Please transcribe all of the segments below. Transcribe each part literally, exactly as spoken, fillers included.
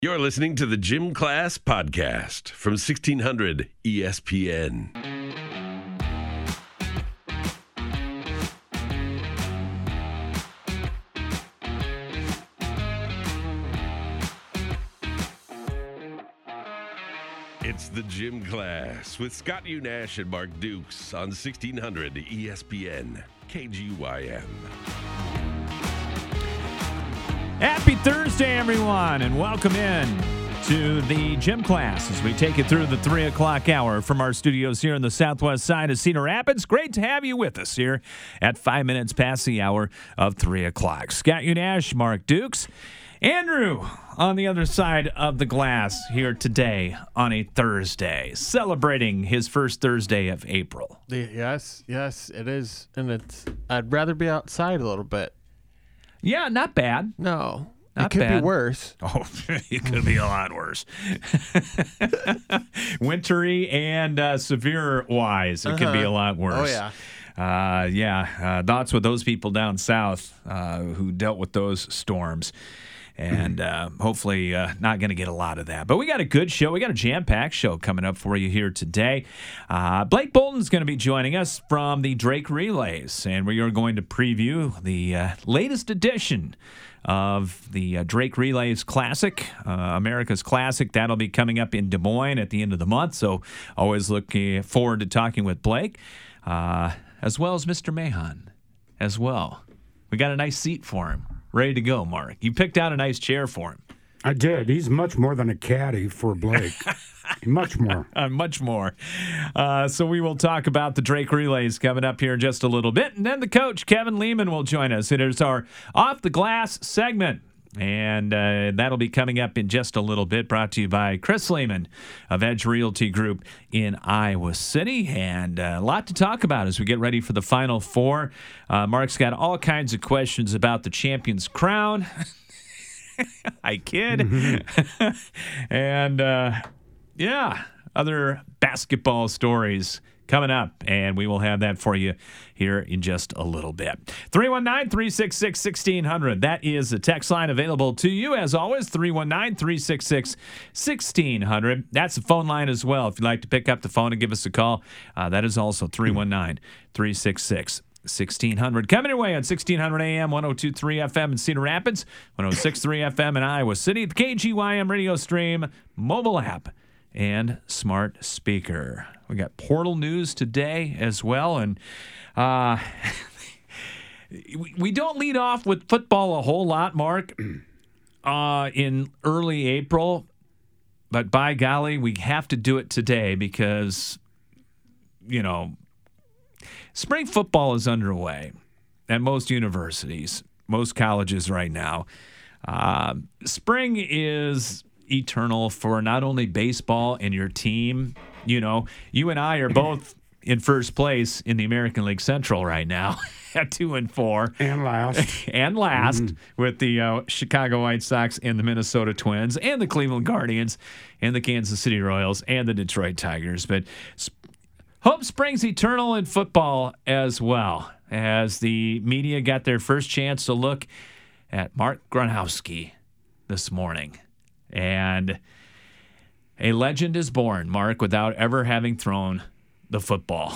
You're listening to the Gym Class Podcast from sixteen hundred E S P N. It's the Gym Class with Scott Unash and Mark Dukes on sixteen hundred E S P N K G Y M. Happy Thursday, everyone, and welcome in to the Gym Class as we take you through the three o'clock hour from our studios here on the southwest side of Cedar Rapids. Great to have you with us here at five minutes past the hour of three o'clock. Scott Unash, Mark Dukes, Andrew on the other side of the glass here today on a Thursday, celebrating his first Thursday of April. Yes, yes, it is, and it's. I'd rather be outside a little bit. Yeah, not bad. No, Not it could bad. be worse. Oh, it could be a lot worse. Wintry and uh, severe-wise, it uh-huh. could be a lot worse. Oh, yeah. Uh, yeah, uh, thoughts with those people down south uh, who dealt with those storms. And uh, hopefully uh, not going to get a lot of that. But we got a good show. We got a jam-packed show coming up for you here today. Uh, Blake Bolton's going to be joining us from the Drake Relays. And we are going to preview the uh, latest edition of the uh, Drake Relays Classic, uh, America's Classic. That'll be coming up in Des Moines at the end of the month. So always looking forward to talking with Blake, uh, as well as Mister Mahan as well. We got a nice seat for him. Ready to go, Mark. You picked out a nice chair for him. I did. He's much more than a caddy for Blake. much more. Uh, much more. Uh, so we will talk about the Drake Relays coming up here in just a little bit. And then the coach, Kevin Lehman, will join us. It is our Off the Glass segment. And uh, that'll be coming up in just a little bit, brought to you by Chris Lehman of Edge Realty Group in Iowa City. And uh, a lot to talk about as we get ready for the Final Four. Uh, Mark's got all kinds of questions about the champion's crown. I kid. Mm-hmm. and, uh, yeah, other basketball stories coming up, and we will have that for you here in just a little bit. three one nine, three six six, one six zero zero. That is the text line available to you, as always, three one nine, three six six, one six zero zero. That's the phone line as well. If you'd like to pick up the phone and give us a call, uh, that is also three one nine, three six six, one six zero zero. Coming your way on sixteen hundred A M, one oh two point three F M in Cedar Rapids, one oh six point three F M in Iowa City, the K G Y M radio stream, mobile app, and smart speaker. We got portal news today as well, and uh, we don't lead off with football a whole lot, Mark, uh, in early April, but by golly, we have to do it today because, you know, spring football is underway at most universities, most colleges right now. Uh, spring is eternal for not only baseball and your team. You know, you and I are both in first place in the American League Central right now at two and four. And last. and last mm-hmm. with the uh, Chicago White Sox and the Minnesota Twins and the Cleveland Guardians and the Kansas City Royals and the Detroit Tigers. But sp- hope springs eternal in football as well, as the media got their first chance to look at Mark Gronowski this morning. And a legend is born, Mark, without ever having thrown the football.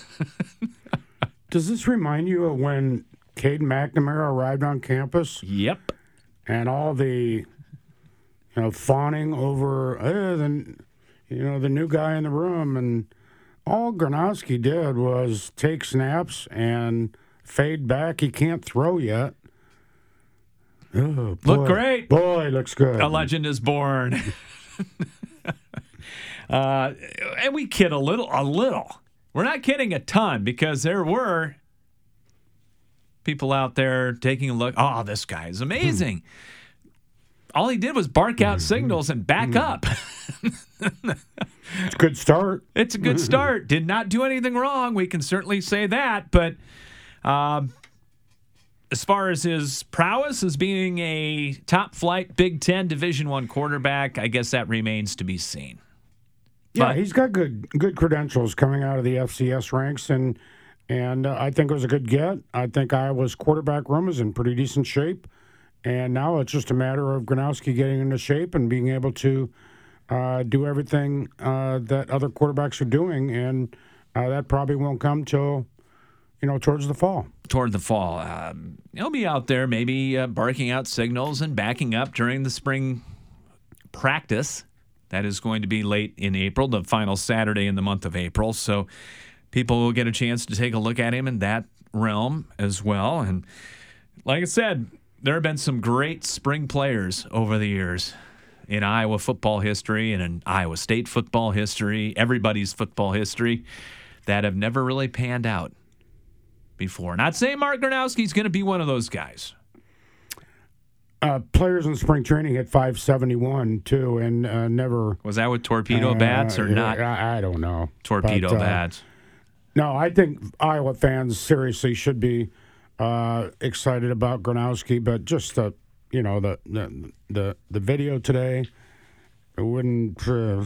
Does this remind you of when Cade McNamara arrived on campus? Yep. And all the, you know, fawning over, eh, the, you know, the new guy in the room. And all Gronowski did was take snaps and fade back. He can't throw yet. Oh, boy. Look great. Boy, looks good. A legend is born. uh, and we kid a little, a little. We're not kidding a ton because there were people out there taking a look. Oh, this guy is amazing. All he did was bark out signals and back up. It's a good start. It's a good start. Did not do anything wrong. We can certainly say that. But um, as far as his prowess as being a top-flight Big Ten Division One quarterback, I guess that remains to be seen. Yeah, But, he's got good good credentials coming out of the F C S ranks, and and uh, I think it was a good get. I think Iowa's quarterback room is in pretty decent shape, And now it's just a matter of Gronowski getting into shape and being able to uh, do everything uh, that other quarterbacks are doing, and uh, that probably won't come till, you know, towards the fall. Toward the fall. Um, he'll be out there maybe uh, barking out signals and backing up during the spring practice. That is going to be late in April, the final Saturday in the month of April. So people will get a chance to take a look at him in that realm as well. And like I said, there have been some great spring players over the years in Iowa football history and in Iowa State football history, everybody's football history, that have never really panned out before. Not saying Mark Gronowski's going to be one of those guys. Uh, players in spring training hit five seventy-one, too, and uh, never... Was that with torpedo uh, bats or not? I, I don't know. Torpedo but, uh, bats. No, I think Iowa fans seriously should be uh, excited about Gronowski, but just the, you know, the the the, the video today, it wouldn't. Uh,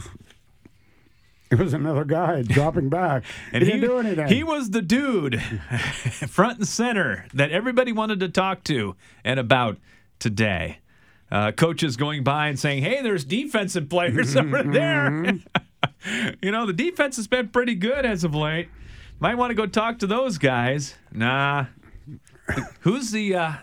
it was another guy dropping back. And he, he didn't do anything. He was the dude, front and center, that everybody wanted to talk to and about today. Uh, coaches going by and saying, "Hey, there's defensive players over there." You know, the defense has been pretty good as of late. Might want to go talk to those guys. Nah. Who's the, uh,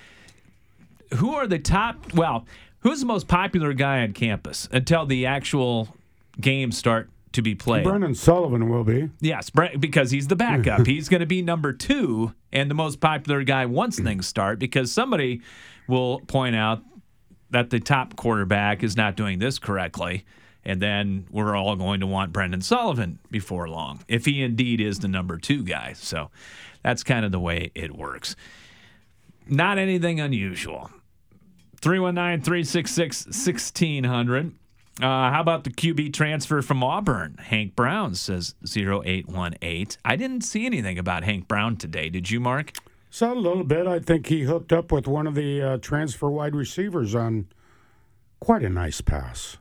who are the top, well, who's the most popular guy on campus until the actual games start to be played? Brendan Sullivan will be. Yes, because he's the backup. He's going to be number two and the most popular guy once things start, because somebody will point out that the top quarterback is not doing this correctly. And then we're all going to want Brendan Sullivan before long, if he indeed is the number two guy. So that's kind of the way it works. Not anything unusual. three one nine, three six six, one six zero zero. Uh, how about the Q B transfer from Auburn? Hank Brown says zero eight one eight. I didn't see anything about Hank Brown today. Did you, Mark? Saw a little bit. I think he hooked up with one of the uh, transfer wide receivers on quite a nice pass.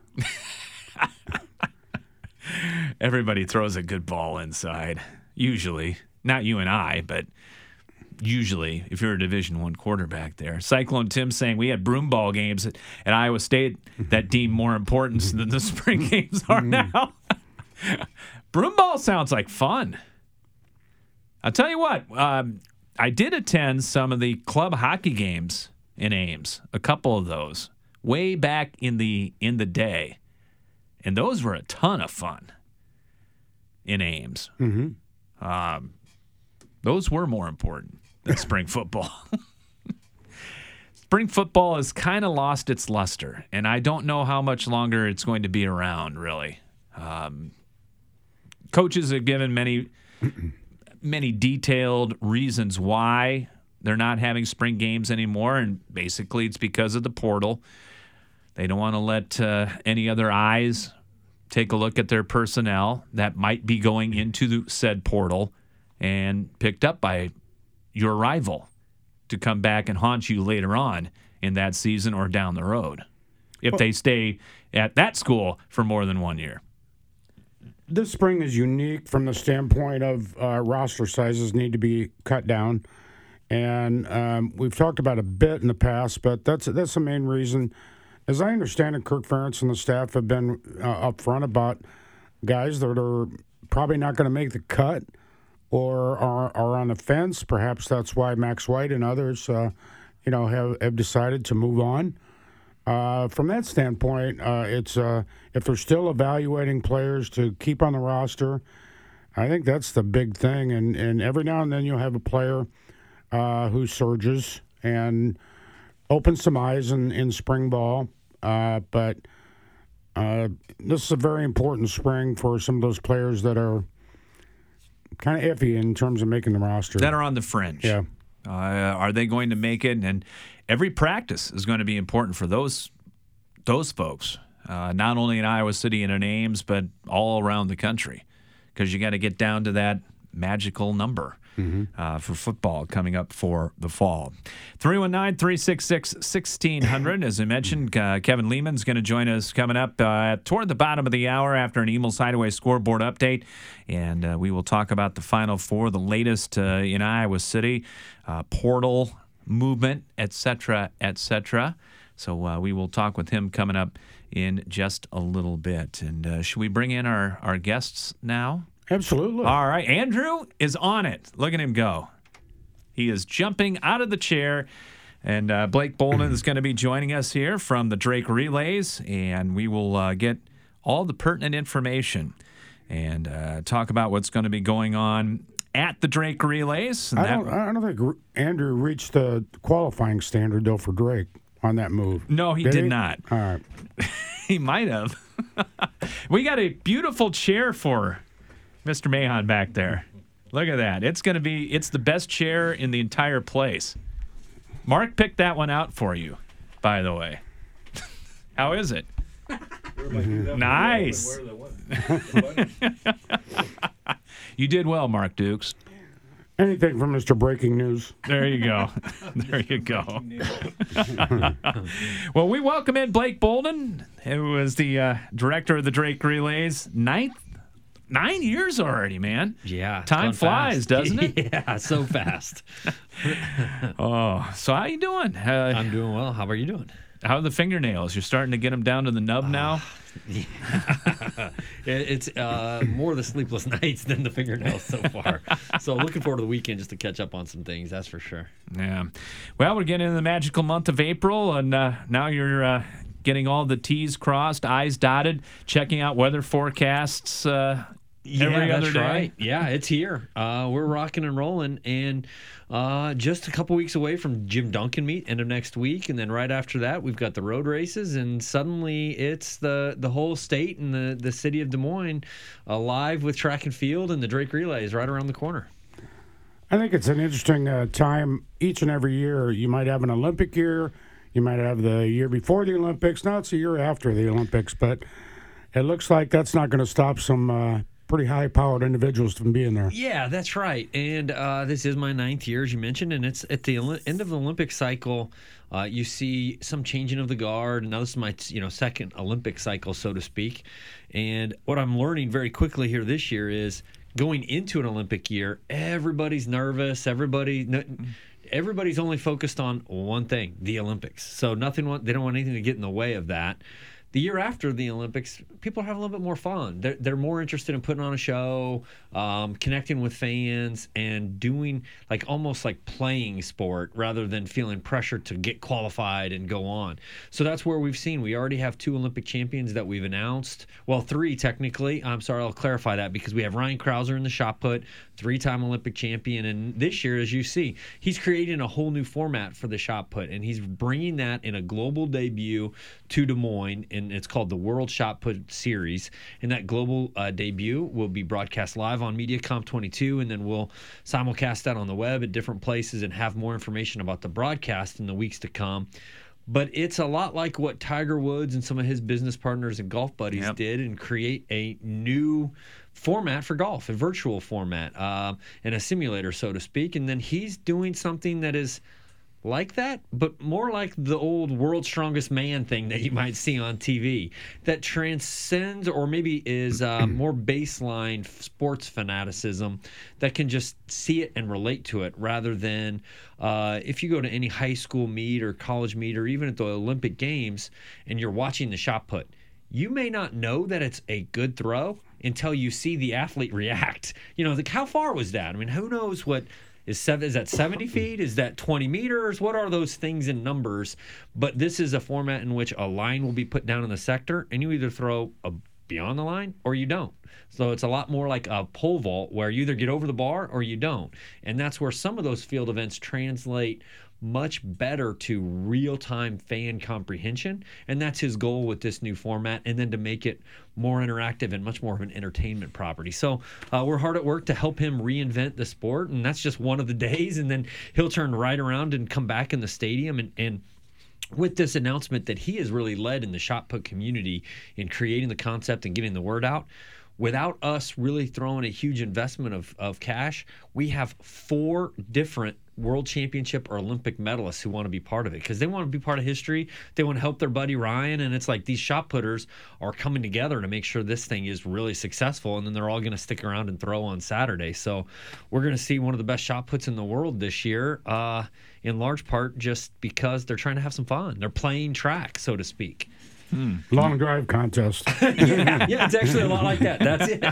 Everybody throws a good ball inside. Usually. Not you and I, but usually if you're a Division One quarterback there. Cyclone Tim saying we had broom ball games at, at Iowa State that deem more importance than the spring games are now. Broom ball sounds like fun. I'll tell you what, um, I did attend some of the club hockey games in Ames, a couple of those, way back in the in the day. And those were a ton of fun in Ames. Mm-hmm. Um, those were more important than spring football. Spring football has kind of lost its luster, and I don't know how much longer it's going to be around, really. Um, coaches have given many, many detailed reasons why they're not having spring games anymore, and basically it's because of the portal. They don't want to let uh, any other eyes take a look at their personnel that might be going into the said portal and picked up by your rival to come back and haunt you later on in that season or down the road if they stay at that school for more than one year. This spring is unique from the standpoint of uh, roster sizes need to be cut down. And um, we've talked about a bit in the past, but that's that's the main reason. As I understand it, Kirk Ferentz and the staff have been uh, upfront about guys that are probably not going to make the cut or are, are on the fence. Perhaps that's why Max White and others, uh, you know, have, have decided to move on. Uh, from that standpoint, uh, it's uh, if they're still evaluating players to keep on the roster, I think that's the big thing. And, and every now and then you'll have a player uh, who surges and opens some eyes in, in spring ball. Uh, but uh, this is a very important spring for some of those players that are kind of iffy in terms of making the roster. That are on the fringe. Yeah. Uh, are they going to make it? And every practice is going to be important for those those folks, uh, not only in Iowa City and in Ames, but all around the country, because you got to get down to that magical number mm-hmm. uh, for football coming up for the fall. three one nine, three six six, one six zero zero. As I mentioned, uh, Kevin Lehman's going to join us coming up uh, toward the bottom of the hour after an Eagles Hideaway scoreboard update. And uh, we will talk about the Final Four, the latest uh, in Iowa City, uh, portal movement, et cetera, et cetera. So uh, we will talk with him coming up in just a little bit. And uh, should we bring in our, our guests now? Absolutely. All right. Andrew is on it. Look at him go. He is jumping out of the chair. And uh, Blake Bolden is going to be joining us here from the Drake Relays. And we will uh, get all the pertinent information and uh, talk about what's going to be going on at the Drake Relays. And I that- don't, I don't think Andrew reached the qualifying standard, though, for Drake on that move. No, he Did did he? not. All right. He might have. We got a beautiful chair for Mister Mahon back there. Look at that. It's going to be, it's the best chair in the entire place. Mark picked that one out for you, by the way. How is it? Nice. You did well, Mark Dukes. Anything from Mister Breaking News. There you go. There you go. Well, we welcome in Blake Bolden, who is the uh, director of the Drake Relays. Ninth, nine years already, man. Yeah. it's Time gone flies, fast. doesn't it? Yeah, so fast. Oh, so how you doing? Uh, I'm doing well. How are you doing? how are the fingernails? You're starting to get them down to the nub now? It- it's uh, more the sleepless nights than the fingernails so far. So looking forward to the weekend just to catch up on some things, that's for sure. Yeah. Well, we're getting into the magical month of April, and uh, now you're uh, getting all the T's crossed, I's dotted, checking out weather forecasts uh, every yeah, other that's day. right. Yeah, it's here. Uh, we're rocking and rolling, and uh, just a couple weeks away from Jim Duncan meet, end of next week, and then right after that, we've got the road races, and suddenly it's the the whole state and the the city of Des Moines alive with track and field, and the Drake Relays right around the corner. I think it's an interesting uh, time each and every year. You might have an Olympic year. You might have the year before the Olympics. Now it's the year after the Olympics, but it looks like that's not going to stop some uh, pretty high-powered individuals from being there. Yeah, that's right. And uh, this is my ninth year, as you mentioned, and it's at the Oli- end of the Olympic cycle. Uh, you see some changing of the guard. Now this is my you know second Olympic cycle, so to speak. And what I'm learning very quickly here this year is going into an Olympic year, everybody's nervous. Everybody. No, Everybody's only focused on one thing, the Olympics. So nothing. Want, they don't want anything to get in the way of that. The year after the Olympics, people have a little bit more fun. They're, they're more interested in putting on a show, um, connecting with fans, and doing like almost like playing sport rather than feeling pressure to get qualified and go on. So that's where we've seen. We already have two Olympic champions that we've announced. Well, three technically. I'm sorry, I'll clarify that because we have Ryan Krauser in the shot put, three-time Olympic champion. And this year, as you see, he's creating a whole new format for the shot put, and he's bringing that in a global debut to Des Moines. And it's called the World Shot Put Series. And that global uh, debut will be broadcast live on MediaComp twenty-two, and then we'll simulcast that on the web at different places and have more information about the broadcast in the weeks to come. But it's a lot like what Tiger Woods and some of his business partners and golf buddies Yep. did and create a new format for golf, a virtual format, uh, and a simulator, so to speak. And then he's doing something that is like that, but more like the old World's Strongest Man thing that you might see on T V that transcends or maybe is uh, more baseline sports fanaticism that can just see it and relate to it rather than uh, if you go to any high school meet or college meet or even at the Olympic Games and you're watching the shot put, you may not know that it's a good throw until you see the athlete react. You know, like how far was that? I mean, who knows what is seven? Is that seventy feet? Is that twenty meters? What are those things in numbers? But this is a format in which a line will be put down in the sector, and you either throw a beyond the line or you don't. So it's a lot more like a pole vault where you either get over the bar or you don't. And that's where some of those field events translate much better to real-time fan comprehension, and that's his goal with this new format, and then to make it more interactive and much more of an entertainment property. So uh, we're hard at work to help him reinvent the sport, and that's just one of the days, and then he'll turn right around and come back in the stadium and, and with this announcement that he has really led in the shot put community in creating the concept and getting the word out. Without us really throwing a huge investment of, of cash, we have four different world championship or Olympic medalists who want to be part of it because they want to be part of history. They want to help their buddy Ryan. And it's like these shot putters are coming together to make sure this thing is really successful. And then they're all going to stick around and throw on Saturday. So we're going to see one of the best shot puts in the world this year, uh, in large part just because they're trying to have some fun. They're playing track, so to speak. Hmm. Long drive contest. yeah, yeah, it's actually a lot like that. That's it.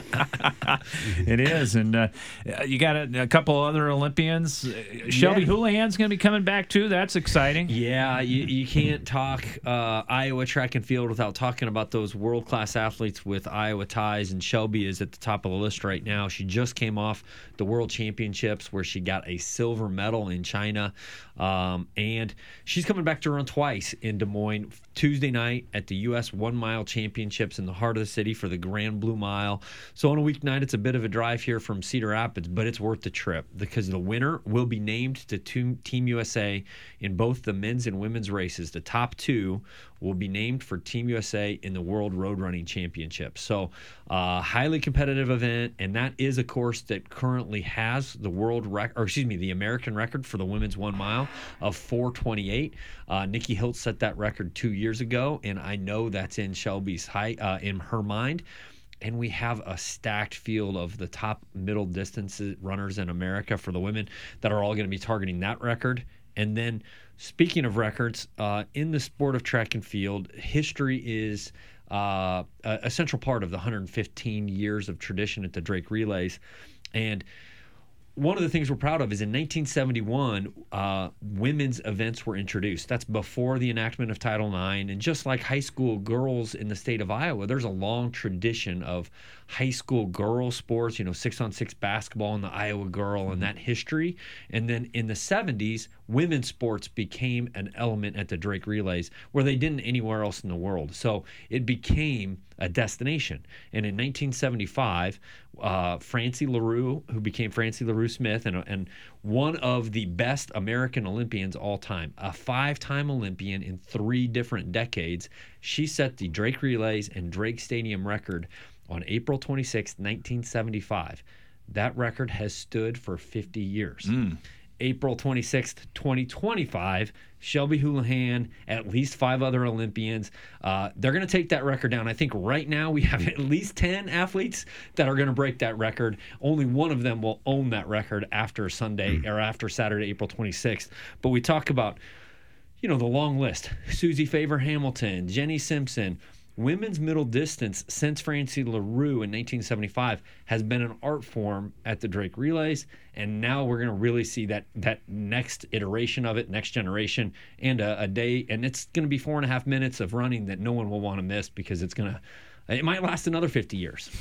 It is, and uh, you got a, a couple other Olympians. Uh, Shelby Yeah. Houlihan's going to be coming back too. That's exciting. Yeah, you, you can't talk uh, Iowa track and field without talking about those world-class athletes with Iowa ties, and Shelby is at the top of the list right now. She just came off the World Championships where she got a silver medal in China, um, and she's coming back to run twice in Des Moines, Tuesday night at the U S One Mile Championships in the heart of the city for the Grand Blue Mile. So on a weeknight, it's a bit of a drive here from Cedar Rapids, but it's worth the trip because the winner will be named to Team U S A in both the men's and women's races. The top two will be named for Team U S A in the World Road Running Championships. So uh, highly competitive event, and that is a course that currently has the world record, or excuse me, the American record for the women's one mile of four twenty-eight. Uh, Nikki Hilt set that record two years ago, and I know that's in Shelby's high, uh, in her mind. And we have a stacked field of the top middle distance runners in America for the women that are all going to be targeting that record. And then, speaking of records, uh, in the sport of track and field, history is uh, a, a central part of the one hundred fifteen years of tradition at the Drake Relays. And one of the things we're proud of is in nineteen seventy-one, uh, women's events were introduced. That's before the enactment of Title nine. And just like high school girls in the state of Iowa, there's a long tradition of high school girl sports, you know, six-on-six basketball and the Iowa girl and that history. And then in the seventies, women's sports became an element at the Drake Relays where they didn't anywhere else in the world. So it became a destination. And in nineteen seventy-five, uh, Francie LaRue, who became Francie LaRue Smith, and, and one of the best American Olympians all time, a five-time Olympian in three different decades, she set the Drake Relays and Drake Stadium record on April twenty-sixth, nineteen seventy-five. That record has stood for fifty years. Mm. April twenty-sixth, twenty twenty-five, Shelby Houlihan, at least five other Olympians. Uh, they're going to take that record down. I think right now we have at least ten athletes that are going to break that record. Only one of them will own that record after Sunday or after Saturday, April twenty-sixth. But we talk about, you know, the long list. Susie Favor Hamilton, Jenny Simpson. Women's middle distance since Francie LaRue in nineteen seventy-five has been an art form at the Drake Relays, and now we're going to really see that that next iteration of it, next generation, and a, a day, and it's going to be four and a half minutes of running that no one will want to miss because it's going to, it might last another fifty years.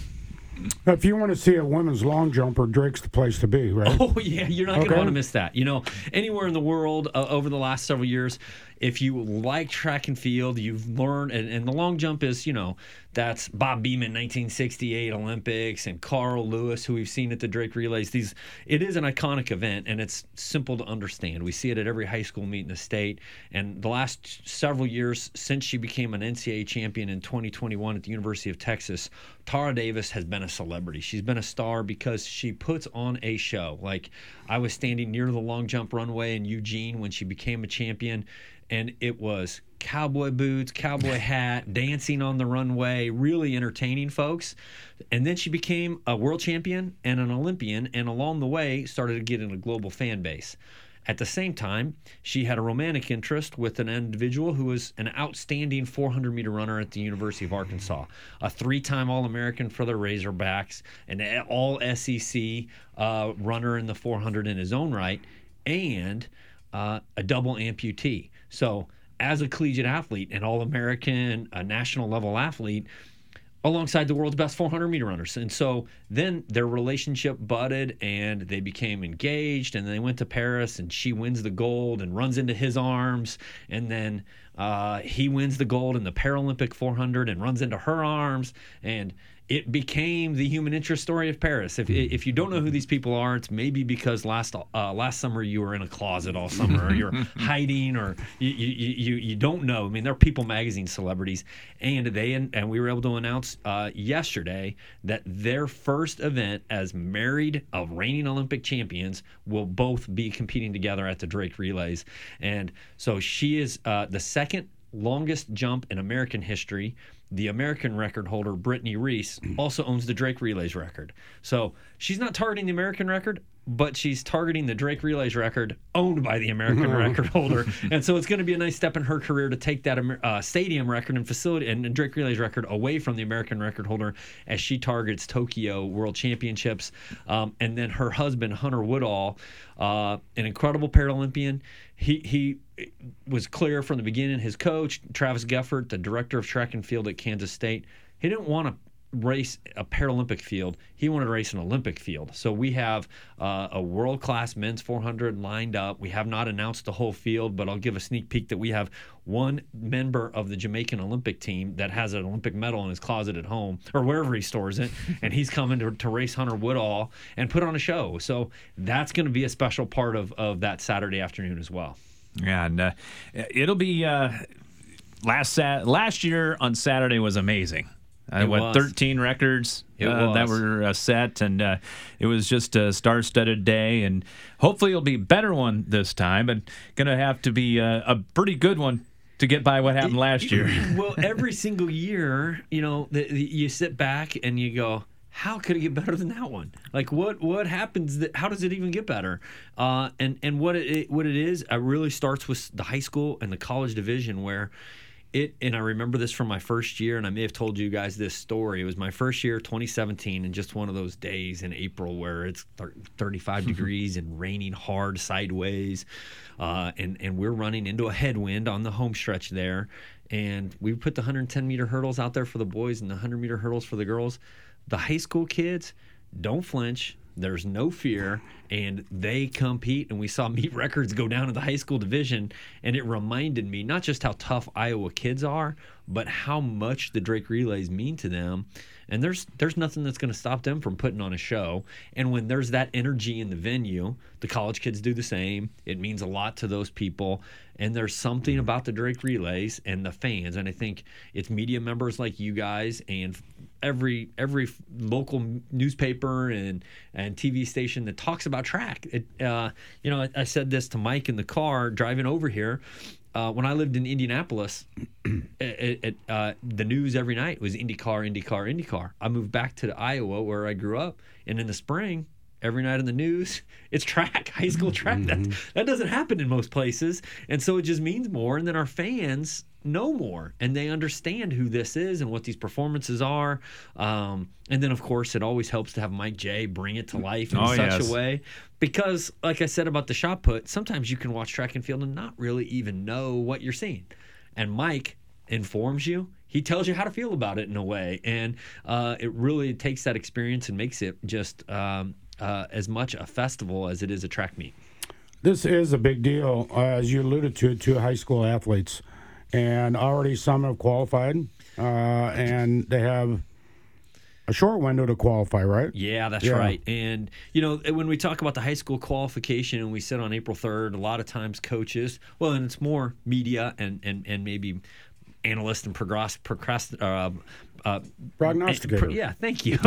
If you want to see a women's long jumper, Drake's the place to be, right? Oh, yeah, you're not Okay. going to want to miss that. You know, anywhere in the world uh, over the last several years, if you like track and field, you've learned, and, and the long jump is, you know, that's Bob Beamon, nineteen sixty-eight Olympics, and Carl Lewis, who we've seen at the Drake Relays. These, it is an iconic event, and it's simple to understand. We see it at every high school meet in the state, and the last several years since she became an N C double A champion in twenty twenty-one at the University of Texas, Tara Davis has been a celebrity. She's been a star because she puts on a show. Like, I was standing near the long jump runway in Eugene when she became a champion, and it was cowboy boots, cowboy hat, dancing on the runway, really entertaining folks. And then she became a world champion and an Olympian, and along the way started to get in a global fan base. At the same time, she had a romantic interest with an individual who was an outstanding four hundred meter runner at the University of Arkansas, a three-time All-American for the Razorbacks, an all S E C uh, runner in the four hundred in his own right, and uh, a double amputee. So as a collegiate athlete, an All-American, a national level athlete, alongside the world's best four hundred meter runners. And so then their relationship budded and they became engaged, and they went to Paris, and she wins the gold and runs into his arms. And then uh, he wins the gold in the Paralympic four hundred and runs into her arms. And it became the human interest story of Paris. If if you don't know who these people are, it's maybe because last uh, last summer you were in a closet all summer, or you're hiding, or you, you you you don't know. I mean, they're People Magazine celebrities, and they and we were able to announce uh, yesterday that their first event as married of reigning Olympic champions will both be competing together at the Drake Relays, and so she is uh, the second longest jump in American history. The American record holder, Brittany Reese, also owns the Drake Relays record. So she's not targeting the American record, but she's targeting the Drake Relays record owned by the American record holder. And so it's going to be a nice step in her career to take that uh, stadium record and facility and, and Drake Relays record away from the American record holder as she targets Tokyo World Championships. Um, and then her husband, Hunter Woodall, uh, an incredible Paralympian. He he was clear from the beginning. His coach, Travis Geffert, the director of track and field at Kansas State, he didn't want to race a Paralympic field. He wanted to race an Olympic field. So we have uh, a world-class men's four hundred lined up. We have not announced the whole field, but I'll give a sneak peek that we have one member of the Jamaican Olympic team that has an Olympic medal in his closet at home or wherever he stores it, and he's coming to, to race Hunter Woodall and put on a show. So that's going to be a special part of, of that Saturday afternoon as well. Yeah, and uh, it'll be uh, last sat- last year on Saturday was amazing. Uh, It what was. thirteen records It uh, that was. were uh, set, and uh, it was just a star-studded day. And hopefully, it'll be a better one this time. And gonna have to be a, a pretty good one to get by what happened last year. Well, every single year, you know, the, the, you sit back and you go, how could it get better than that one? Like, what what happens? That, how does it even get better? Uh, and and what it what it is, it really starts with the high school and the college division where. It and I remember this from my first year, and I may have told you guys this story. It was my first year, twenty seventeen, and just one of those days in April where it's thirty-five degrees and raining hard sideways, uh, and and we're running into a headwind on the home stretch there, and we put the one hundred ten meter hurdles out there for the boys and the one hundred meter hurdles for the girls. The high school kids don't flinch. There's no fear, and they compete, and we saw meet records go down in the high school division, and it reminded me not just how tough Iowa kids are, but how much the Drake Relays mean to them. And there's there's nothing that's going to stop them from putting on a show. And when there's that energy in the venue, the college kids do the same. It means a lot to those people. And there's something about the Drake Relays and the fans. And I think it's media members like you guys and every every local newspaper and, and T V station that talks about track. It, uh, you know, I, I said this to Mike in the car driving over here. Uh, when I lived in Indianapolis, it, it, uh, the news every night was IndyCar, IndyCar, IndyCar. I moved back to Iowa where I grew up, and in the spring, every night in the news, it's track, high school track. Mm-hmm. That, that doesn't happen in most places, and so it just means more, and then our fans know more, and they understand who this is and what these performances are. Um, and then, of course, it always helps to have Mike J bring it to life in Oh, such yes. a way. Because, like I said about the shot put, sometimes you can watch track and field and not really even know what you're seeing. And Mike informs you. He tells you how to feel about it in a way. And uh, it really takes that experience and makes it just um, uh, as much a festival as it is a track meet. This is a big deal, uh, as you alluded to, to high school athletes. And already some have qualified, uh, and they have a short window to qualify, right? Yeah, that's Yeah. right. And, you know, when we talk about the high school qualification and we sit on April third, a lot of times coaches, well, and it's more media and, and, and maybe analysts and progress, procrast, uh, uh, Prognosticator. pro- yeah, thank you.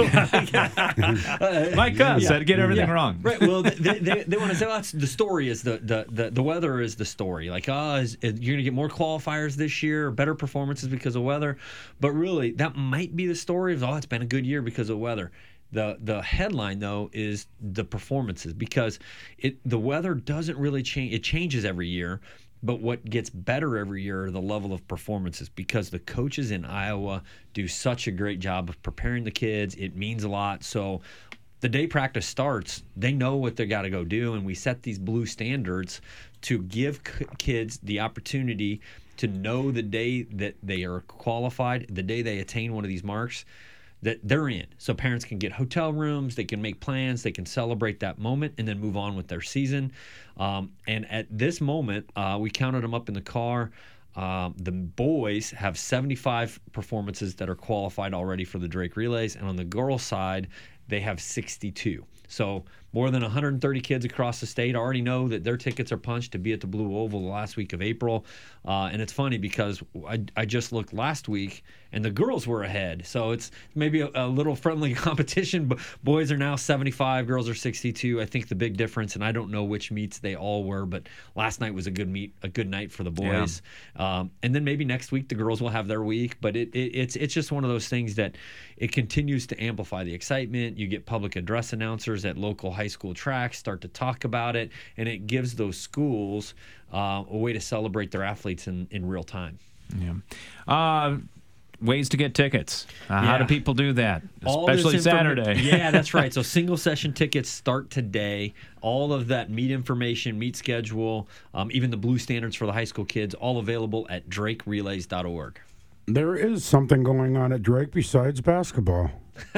Mike Cuss Yeah. said to get everything Yeah. wrong. Right. Well, they, they, they want to say, oh, that's the story is the, the, the, the weather is the story. Like, oh, is, is, you're going to get more qualifiers this year, better performances because of weather. But really, that might be the story of, oh, it's been a good year because of weather. The the headline, though, is the performances because it the weather doesn't really change. It changes every year. But what gets better every year are the level of performances because the coaches in Iowa do such a great job of preparing the kids. It means a lot. So the day practice starts, they know what they got to go do, and we set these blue standards to give c- kids the opportunity to know the day that they are qualified, the day they attain one of these marks, that they're in. So parents can get hotel rooms, they can make plans, they can celebrate that moment and then move on with their season. Um, and at this moment, uh, we counted them up in the car. Um, the boys have seventy-five performances that are qualified already for the Drake Relays, and on the girls' side, they have sixty-two. So more than one hundred thirty kids across the state already know that their tickets are punched to be at the Blue Oval the last week of April. Uh, and it's funny because I, I just looked last week and the girls were ahead. So it's maybe a, a little friendly competition, but boys are now seventy-five, girls are sixty-two. I think the big difference, and I don't know which meets they all were, but last night was a good meet, a good night for the boys. Yeah. Um, and then maybe next week the girls will have their week, but it, it, it's it's just one of those things that it continues to amplify the excitement. You get public address announcers at local high school tracks start to talk about it, and it gives those schools uh, a way to celebrate their athletes in, in real time. Yeah. Uh, ways to get tickets. Uh, Yeah. How do people do that? All this Especially informa- Saturday. Yeah, that's right. So single session tickets start today. All of that meet information, meet schedule, um, even the blue standards for the high school kids, all available at drake relays dot org. There is something going on at Drake besides basketball.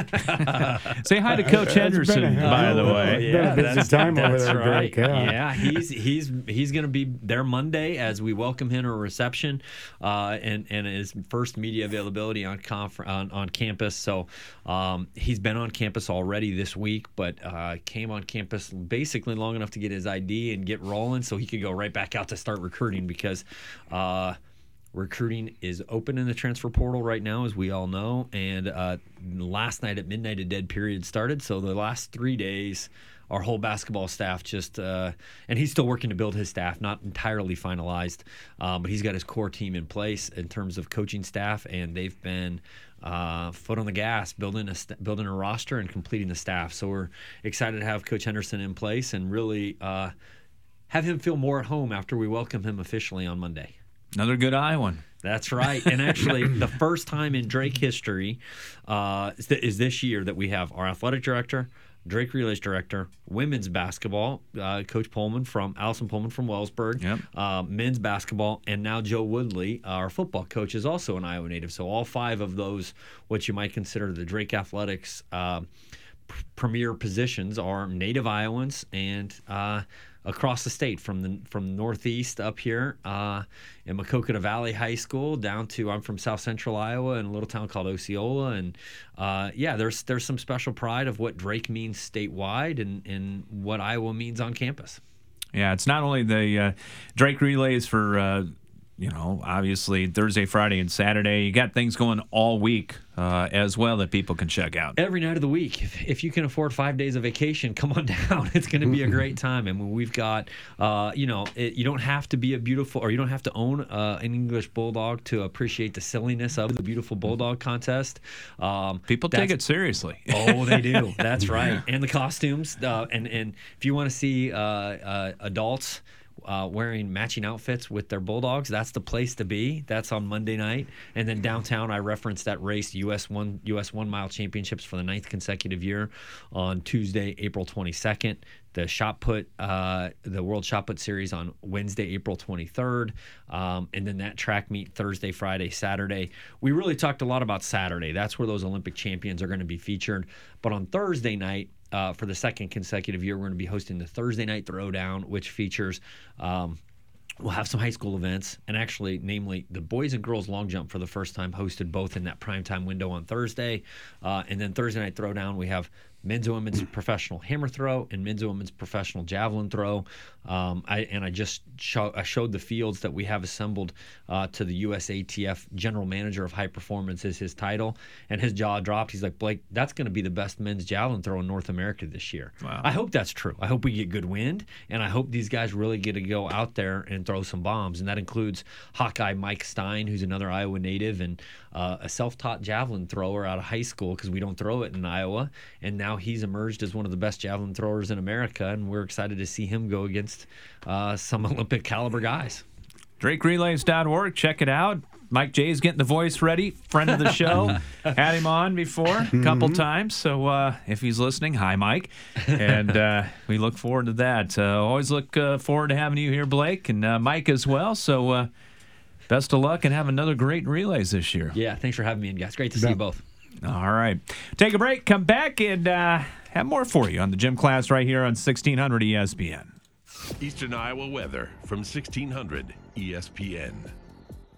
Say hi to Coach It's been Henderson, a- by the Oh, way. yeah. been a busy time over that's there, right. Drake, yeah. yeah, he's he's he's going to be there Monday as we welcome him to a reception, uh, and and his first media availability on conf- on, on campus. So um, he's been on campus already this week, but uh, came on campus basically long enough to get his I D and get rolling, so he could go right back out to start recruiting because. Uh, Recruiting is open in the transfer portal right now, as we all know. And uh, last night at midnight, a dead period started. So the last three days, our whole basketball staff just uh, – and he's still working to build his staff, not entirely finalized. Um, but he's got his core team in place in terms of coaching staff, and they've been uh, foot on the gas, building a, st- building a roster and completing the staff. So we're excited to have Coach Henderson in place and really uh, have him feel more at home after we welcome him officially on Monday. Another good Iowan. That's right. And actually, the first time in Drake history uh, is, th- is this year that we have our athletic director, Drake Relays director, women's basketball, uh, Coach Pullman from Allison Pullman from Wellsburg, Yep. uh, men's basketball, and now Joe Woodley, our football coach, is also an Iowa native. So all five of those, what you might consider the Drake Athletics uh, p- premier positions, are native Iowans and uh, across the state, from the from the northeast up here uh, in Maquoketa Valley High School down to I'm from South Central Iowa in a little town called Osceola, and uh, yeah, there's there's some special pride of what Drake means statewide and and what Iowa means on campus. Yeah, it's not only the uh, Drake Relays for, uh, you know, obviously Thursday, Friday, and Saturday. You got things going all week uh, as well that people can check out. Every night of the week. If, if you can afford five days of vacation, come on down. It's going to be a great time. And we've got, uh, you know, it, you don't have to be a beautiful, or you don't have to own uh, an English Bulldog to appreciate the silliness of the beautiful Bulldog contest. Um, People take it seriously. Oh, they do. That's right. And the costumes. Uh, and, and if you want to see uh, uh, adults Uh, wearing matching outfits with their Bulldogs, that's the place to be. That's on Monday night. And then downtown, I referenced that race, U S one U S one mile championships for the ninth consecutive year on Tuesday, April twenty-second. The shot put, uh, the World Shot Put Series on Wednesday, April twenty-third, um, and then that track meet Thursday, Friday, Saturday. We really talked a lot about Saturday. That's where those Olympic champions are going to be featured. But on Thursday night, Uh, for the second consecutive year, we're going to be hosting the Thursday Night Throwdown, which features um, we'll have some high school events, and actually, namely, the boys and girls long jump for the first time hosted both in that primetime window on Thursday. Uh, and then Thursday Night Throwdown, we have men's and women's professional hammer throw and men's and women's professional javelin throw. Um, I, and I just show, I showed the fields that we have assembled uh, to the U S A T F General Manager of High Performance is his title. And his jaw dropped. He's like, Blake, that's going to be the best men's javelin throw in North America this year. Wow. I hope that's true. I hope we get good wind, and I hope these guys really get to go out there and throw some bombs. And that includes Hawkeye Mike Stein, who's another Iowa native, and uh, a self-taught javelin thrower out of high school because we don't throw it in Iowa. And now he's emerged as one of the best javelin throwers in America, and we're excited to see him go against uh, some Olympic caliber guys. Drake Relays dot org. Check it out. Mike Jay's getting the voice ready. Friend of the show. Had him on before a couple Mm-hmm. times. So uh, if he's listening, hi, Mike. And uh, we look forward to that. Uh, always look uh, forward to having you here, Blake, and uh, Mike as well. So uh, best of luck and have another great Relays this year. Yeah, thanks for having me in, guys. Great to see you both. All right. Take a break. Come back and uh, have more for you on the Gym Class right here on sixteen hundred E S P N. Eastern Iowa weather from sixteen hundred E S P N.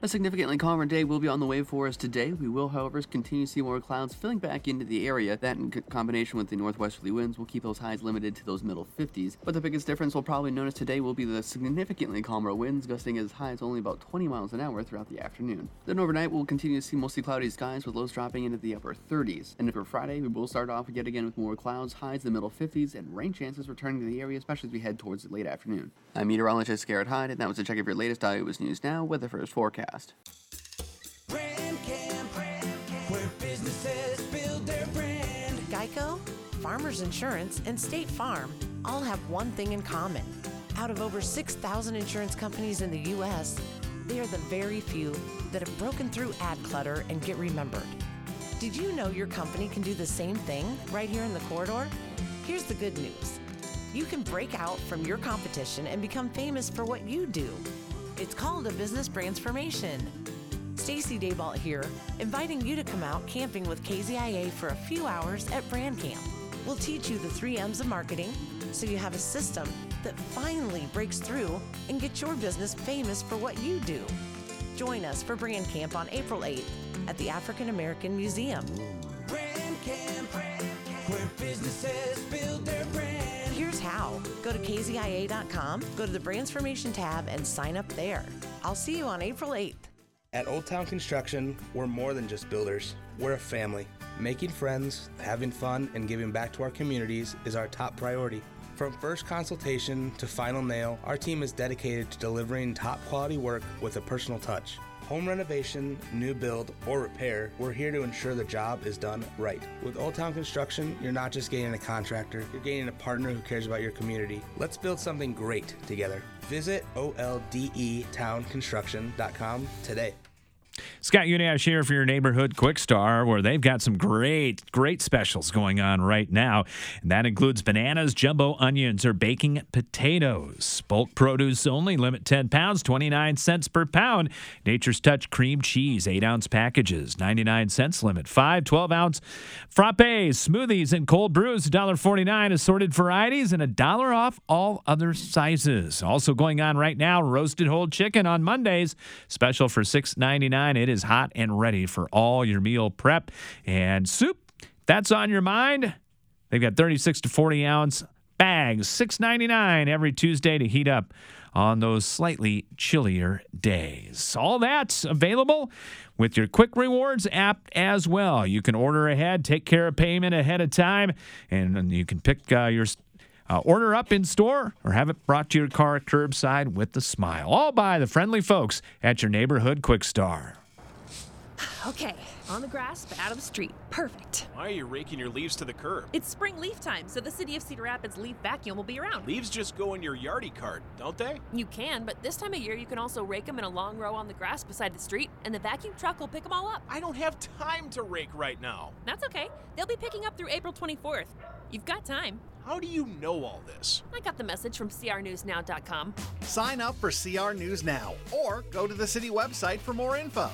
A significantly calmer day will be on the way for us today. We will, however, continue to see more clouds filling back into the area. That, in combination with the northwesterly winds, will keep those highs limited to those middle fifties. But the biggest difference we'll probably notice today will be the significantly calmer winds, gusting as high as only about twenty miles an hour throughout the afternoon. Then overnight, we'll continue to see mostly cloudy skies with lows dropping into the upper thirties. And for Friday, we will start off yet again with more clouds, highs in the middle fifties, and rain chances returning to the area, especially as we head towards the late afternoon. I'm meteorologist Garrett Hyde, and that was a check of your latest Iowa's News Now weather first forecast. Brand Camp, where businesses build their brand. Geico, Farmers Insurance, and State Farm all have one thing in common. Out of over six thousand insurance companies in the U S, they are the very few that have broken through ad clutter and get remembered. Did you know your company can do the same thing right here in the corridor? Here's the good news. You can break out from your competition and become famous for what you do. It's called a business transformation. Stacey Daybalt here, inviting you to come out camping with K Z I A for a few hours at Brand Camp. We'll teach you the three M's of marketing so you have a system that finally breaks through and gets your business famous for what you do. Join us for Brand Camp on April eighth at the African American Museum. Brand Camp, where businesses build their brand. Here's how. Go to K Z I A dot com, go to the Transformation tab, and sign up there. I'll see you on April eighth. At Old Town Construction, we're more than just builders. We're a family. Making friends, having fun, and giving back to our communities is our top priority. From first consultation to final nail, our team is dedicated to delivering top quality work with a personal touch. Home renovation, new build, or repair, we're here to ensure the job is done right. With Old Town Construction, you're not just getting a contractor, you're getting a partner who cares about your community. Let's build something great together. Visit O L D E town construction dot com today. Scott Unash here for your neighborhood Quick Star, where they've got some great, great specials going on right now. And that includes bananas, jumbo onions, or baking potatoes. Bulk produce only, limit ten pounds, twenty-nine cents per pound. Nature's Touch cream cheese, eight ounce packages, ninety-nine cents, limit five. twelve ounce frappes, smoothies, and cold brews, one dollar forty-nine, assorted varieties, and a dollar off all other sizes. Also going on right now, roasted whole chicken on Mondays, special for six ninety-nine. It is hot and ready for all your meal prep. And soup, that's on your mind. They've got thirty-six to forty ounce bags, six ninety-nine every Tuesday to heat up on those slightly chillier days. All that's available with your Quick Rewards app as well. You can order ahead, take care of payment ahead of time, and you can pick uh, your Uh, order up in store or have it brought to your car curbside with a smile. All by the friendly folks at your neighborhood Quick Star. Okay, on the grass, but out of the street. Perfect. Why are you raking your leaves to the curb? It's spring leaf time, so the City of Cedar Rapids leaf vacuum will be around. Leaves just go in your yardie cart, don't they? You can, but this time of year you can also rake them in a long row on the grass beside the street, and the vacuum truck will pick them all up. I don't have time to rake right now. That's okay. They'll be picking up through April twenty-fourth. You've got time. How do you know all this? I got the message from C R news now dot com. Sign up for C R News Now or go to the city website for more info.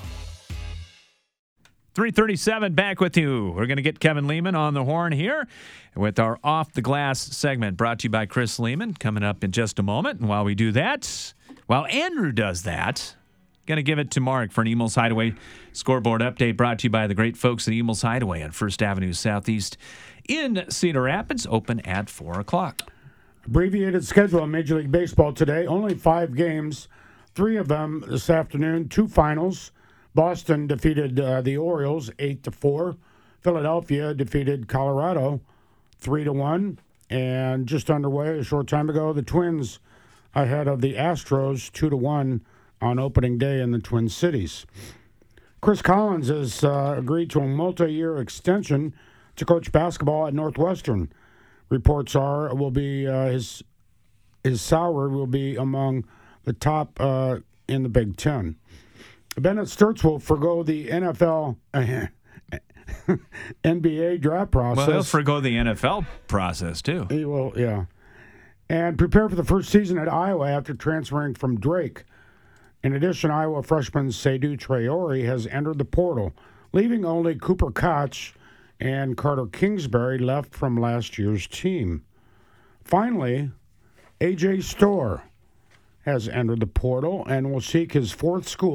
three thirty-seven, back with you. We're going to get Kevin Lehman on the horn here with our Off the Glass segment brought to you by Chris Lehman coming up in just a moment. And while we do that, while Andrew does that, going to give it to Mark for an Emil's Hideaway scoreboard update brought to you by the great folks at Emil's Hideaway on First Avenue Southeast in Cedar Rapids, open at four o'clock. Abbreviated schedule in Major League Baseball today. Only five games, three of them this afternoon, two finals. Boston defeated uh, the Orioles eight to four. Philadelphia defeated Colorado three to one. And just underway a short time ago, the Twins ahead of the Astros two to one on opening day in the Twin Cities. Chris Collins has uh, agreed to a multi-year extension to coach basketball at Northwestern. Reports are will be uh, his his salary will be among the top uh, in the Big Ten. Bennett Sturts will forgo the N F L uh, N B A draft process. Well, he'll forgo the N F L process too. He will, yeah, and prepare for the first season at Iowa after transferring from Drake. In addition, Iowa freshman Seydou Traore has entered the portal, leaving only Cooper Koch and Carter Kingsbury left from last year's team. Finally, A J Storr has entered the portal and will seek his fourth school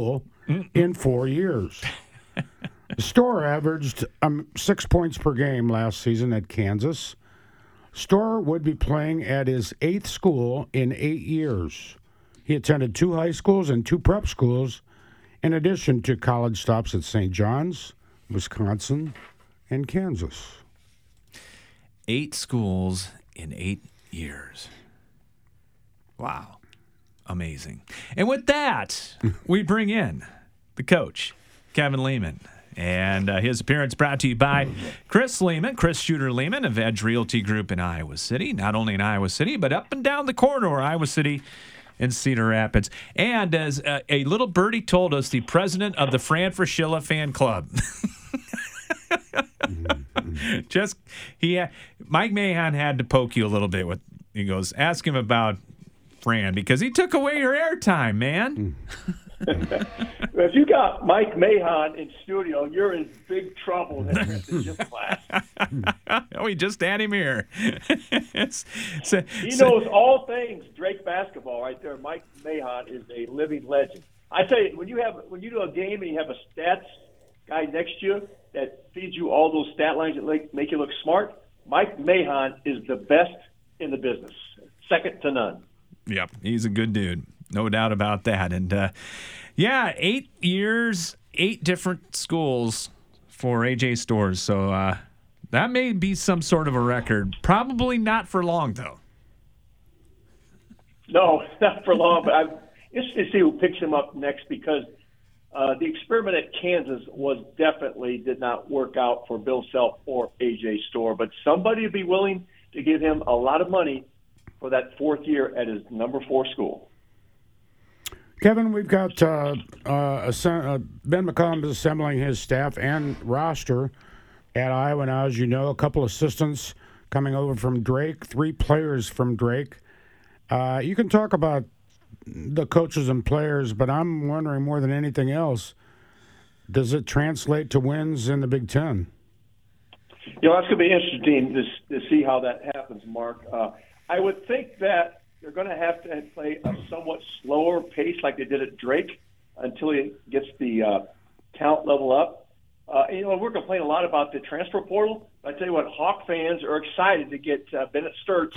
in four years. Storr averaged um, six points per game last season at Kansas. Storr would be playing at his eighth school in eight years. He attended two high schools and two prep schools, in addition to college stops at Saint John's, Wisconsin, and Kansas. Eight schools in eight years. Wow. Amazing. And with that, we bring in the coach, Kevin Lehman. And uh, his appearance brought to you by Chris Lehman, Chris Shooter Lehman of Edge Realty Group in Iowa City. Not only in Iowa City, but up and down the corridor, Iowa City and Cedar Rapids. And as uh, a little birdie told us, the president of the Fran Fraschilla fan club. Just, he, had, Mike Mahan had to poke you a little bit with, he goes, ask him about Fran, because he took away your airtime, man. If you got Mike Mahan in studio, you're in big trouble in the gym class. Oh, we just had him here. so, he so, knows all things Drake basketball right there. Mike Mahan is a living legend. I tell you, when you have when you do a game and you have a stats guy next to you that feeds you all those stat lines that make, make you look smart, Mike Mahan is the best in the business, second to none. Yep, he's a good dude. No doubt about that. And, uh, yeah, eight years, eight different schools for A J Storrs. So uh, that may be some sort of a record. Probably not for long, though. No, not for long. But I'm interested to see who picks him up next, because uh, the experiment at Kansas was definitely did not work out for Bill Self or A J Storr. But somebody would be willing to give him a lot of money for that fourth year at his number four school. Kevin, we've got uh, uh, uh, Ben McCollum is assembling his staff and roster at Iowa now. As you know, a couple assistants coming over from Drake, three players from Drake. Uh, you can talk about the coaches and players, but I'm wondering more than anything else, does it translate to wins in the Big Ten? You know, that's going to be interesting to, to see how that happens, Mark. Uh, I would think that they're going to have to play a somewhat slower pace like they did at Drake until he gets the uh, talent level up. Uh, you know, we're complaining a lot about the transfer portal. I tell you what, Hawk fans are excited to get uh, Bennett Sturts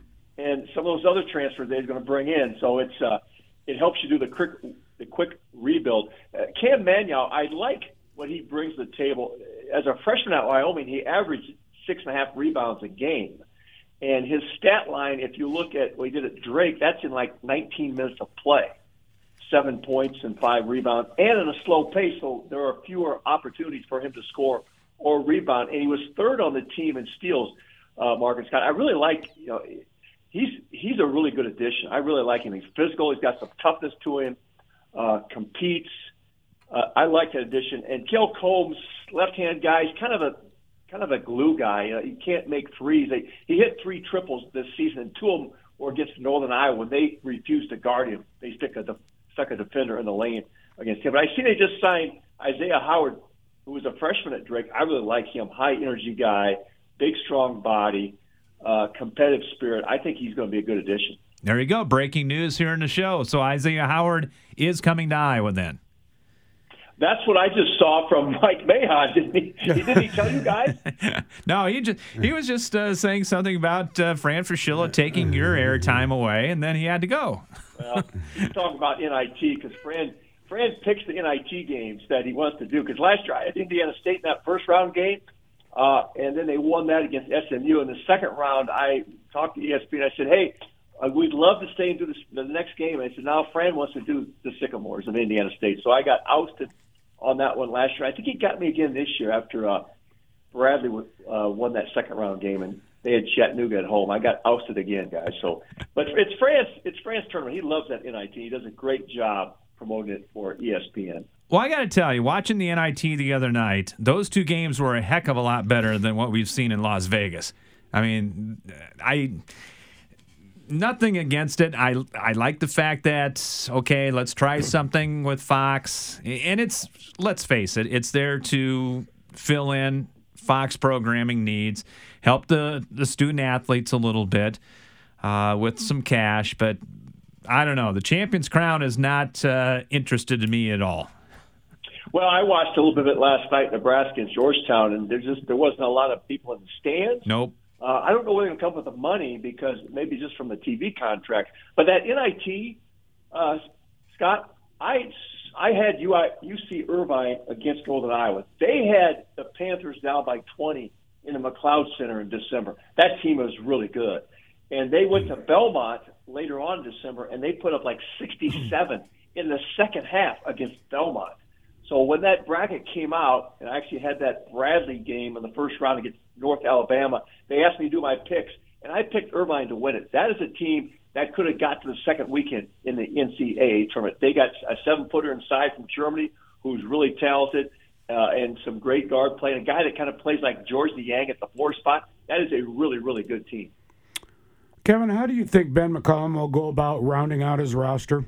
and some of those other transfers they're going to bring in. So it's uh, it helps you do the quick the quick rebuild. Uh, Cam Manyow, I like what he brings to the table. As a freshman at Wyoming, he averaged six and a half rebounds a game. And his stat line, if you look at what he did at Drake, that's in like nineteen minutes of play. Seven points and five rebounds, and in a slow pace, so there are fewer opportunities for him to score or rebound. And he was third on the team in steals, uh, Mark and Scott. I really like, you know, he's he's a really good addition. I really like him. He's physical. He's got some toughness to him, uh, competes. Uh, I like that addition. And Kel Combs, left-hand guy, he's kind of a kind of a glue guy. Uh, he can't make threes. They, he hit three triples this season, and two of them were against Northern Iowa. When they refused to guard him, they stick a, stuck a defender in the lane against him. But I see they just signed Isaiah Howard, who was a freshman at Drake. I really like him. High-energy guy, big, strong body, uh, competitive spirit. I think he's going to be a good addition. There you go. Breaking news here in the show. So Isaiah Howard is coming to Iowa then. That's what I just saw from Mike Mahan, didn't he? Didn't he tell you guys? No, he just he was just uh, saying something about uh, Fran Fraschilla taking your airtime away, and then he had to go. Well, he's talking about N I T because Fran Fran picks the N I T games that he wants to do. Because last year I had Indiana State in that first round game, uh, and then they won that against S M U. In the second round, I talked to E S P N. I said, "Hey, uh, we'd love to stay and do this, the next game." And I said, "Now Fran wants to do the Sycamores of Indiana State." So I got ousted on that one last year. I think he got me again this year after uh, Bradley uh, won that second round game, and they had Chattanooga at home. I got ousted again, guys. So, but it's France. It's France tournament. He loves that N I T. He does a great job promoting it for E S P N. Well, I got to tell you, watching the N I T the other night, those two games were a heck of a lot better than what we've seen in Las Vegas. I mean, I. Nothing against it. I I like the fact that, okay, let's try something with Fox. And it's, let's face it, it's there to fill in Fox programming needs, help the, the student athletes a little bit uh, with some cash. But I don't know. The Champions Crown is not uh, interested in me at all. Well, I watched a little bit of it last night, Nebraska and Georgetown, and there just there wasn't a lot of people in the stands. Nope. Uh, I don't know where they're going to come up with the money because maybe just from the T V contract. But that N I T, uh, Scott, I I had U C Irvine against Northern Iowa. They had the Panthers down by twenty in the McLeod Center in December. That team was really good. And they went to Belmont later on in December, and they put up like sixty-seven in the second half against Belmont. So when that bracket came out, and I actually had that Bradley game in the first round against North Alabama, they asked me to do my picks, and I picked Irvine to win it. That is a team that could have got to the second weekend in the N C double A tournament. They got a seven-footer inside from Germany who's really talented, uh, and some great guard play, and a guy that kind of plays like George Niang at the four spot. That is a really, really good team. Kevin, how do you think Ben McCollum will go about rounding out his roster?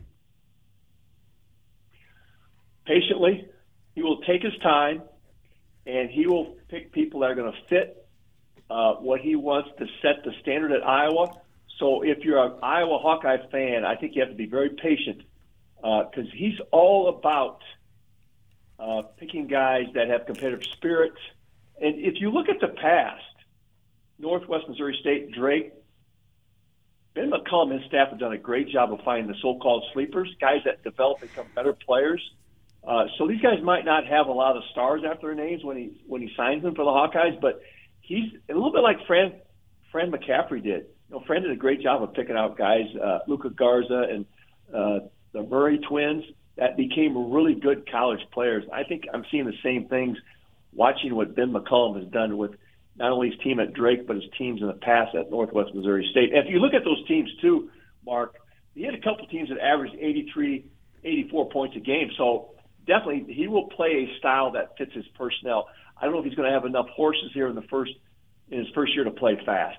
Patiently. He will take his time, and he will pick people that are going to fit uh, what he wants to set the standard at Iowa. So if you're an Iowa Hawkeye fan, I think you have to be very patient because uh, he's all about uh, picking guys that have competitive spirit. And if you look at the past, Northwest Missouri State, Drake, Ben McCollum and his staff have done a great job of finding the so-called sleepers, guys that develop and become better players. Uh, so these guys might not have a lot of stars after their names when he when he signs them for the Hawkeyes, but he's a little bit like Fran Fran McCaffrey did. You know, Fran did a great job of picking out guys, uh, Luka Garza and uh, the Murray twins that became really good college players. I think I'm seeing the same things watching what Ben McCollum has done with not only his team at Drake, but his teams in the past at Northwest Missouri State. And if you look at those teams too, Mark, he had a couple teams that averaged eighty-three, eighty-four points a game. So definitely he will play a style that fits his personnel. I don't know if he's going to have enough horses here in the first in his first year to play fast.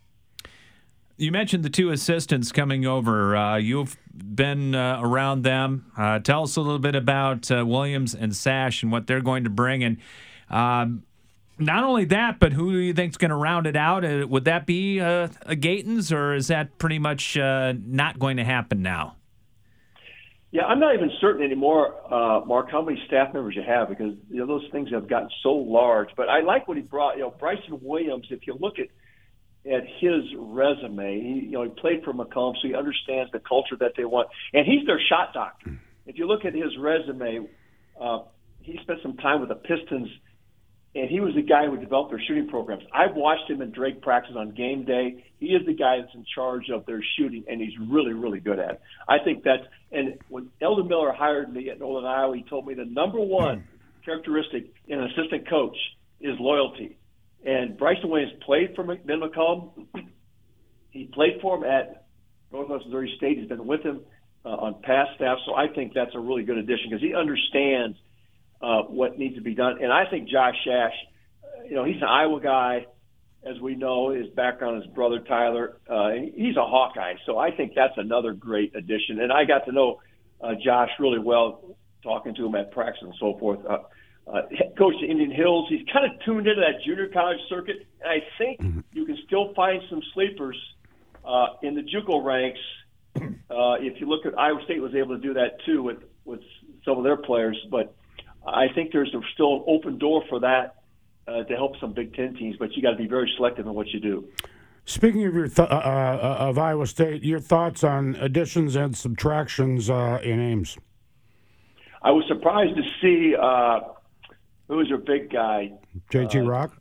You mentioned the two assistants coming over. Uh, you've been uh, around them. Uh, tell us a little bit about uh, Williams and Sash and what they're going to bring. And um, not only that, but who do you think is going to round it out? Uh, would that be uh, a Gatons, or is that pretty much uh, not going to happen now? Yeah, I'm not even certain anymore, uh, Mark, how many staff members you have because you know those things have gotten so large. But I like what he brought. You know, Bryson Williams. If you look at at his resume, he you know he played for McCollum, so he understands the culture that they want, and he's their shot doctor. If you look at his resume, uh, he spent some time with the Pistons, and he was the guy who developed their shooting programs. I've watched him in Drake practice on game day. He is the guy that's in charge of their shooting, and he's really, really good at it. I think that's – and when Eldon Miller hired me at Northern Iowa, he told me the number one characteristic in an assistant coach is loyalty. And Bryson Williams played for Ben McCollum. He played for him at Northwest Missouri State. He's been with him uh, on past staff, so I think that's a really good addition because he understands uh, what needs to be done. And I think Josh Shash, you know, he's an Iowa guy. As we know, his background is brother Tyler. Uh, he's a Hawkeye, so I think that's another great addition. And I got to know uh, Josh really well, talking to him at practice and so forth. Uh, uh, head coach at Indian Hills, he's kind of tuned into that junior college circuit, and I think you can still find some sleepers uh, in the JUCO ranks. Uh, if you look at Iowa State, was able to do that too with with some of their players, but I think there's still an open door for that. Uh, to help some Big Ten teams, but you got to be very selective in what you do. Speaking of your th- uh, uh, of Iowa State, your thoughts on additions and subtractions uh, in Ames? I was surprised to see uh, who was your big guy, J T. Uh, Rock.